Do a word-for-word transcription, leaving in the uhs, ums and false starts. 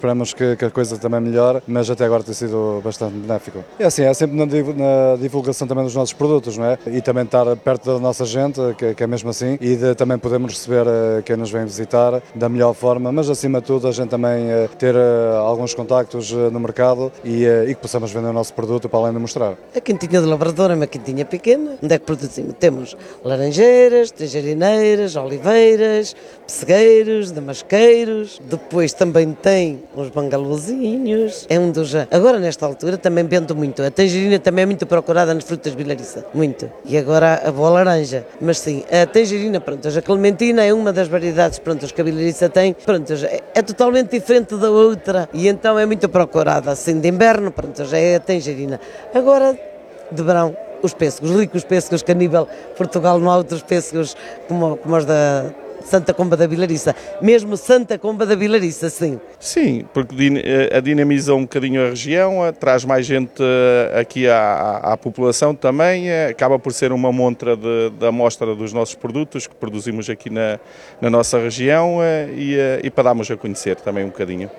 Esperamos que, que a coisa também melhore, mas até agora tem sido bastante benéfico. É assim, é sempre na, na divulgação também dos nossos produtos, não é? E também estar perto da nossa gente, que, que é mesmo assim, e de também podermos receber uh, quem nos vem visitar da melhor forma, mas acima de tudo a gente também uh, ter uh, alguns contactos uh, no mercado e, uh, e que possamos vender o nosso produto para além de mostrar. A quintinha do Lavrador é uma quintinha pequena, onde é que produzimos? Temos laranjeiras, tangerineiras, oliveiras, pessegueiros, damasqueiros, depois também tem uns bangaluzinhos, é um dos... Agora nesta altura também vendo muito, a tangerina também é muito procurada nas frutas bilariça, muito, e agora a boa laranja, mas sim, a tangerina, pronto, a clementina é uma das variedades, pronto, que a bilariça tem, pronto, é, é totalmente diferente da outra, e então é muito procurada, assim, de inverno, pronto, já é a tangerina. Agora, de verão, os pêssegos, ricos pêssegos, que a nível Portugal não há outros pêssegos como, como os da Santa Comba da Vilariça, mesmo Santa Comba da Vilariça, sim. Sim, porque dinamiza um bocadinho a região, traz mais gente aqui à, à população também, acaba por ser uma montra de, da amostra dos nossos produtos que produzimos aqui na, na nossa região e, e para darmos a conhecer também um bocadinho.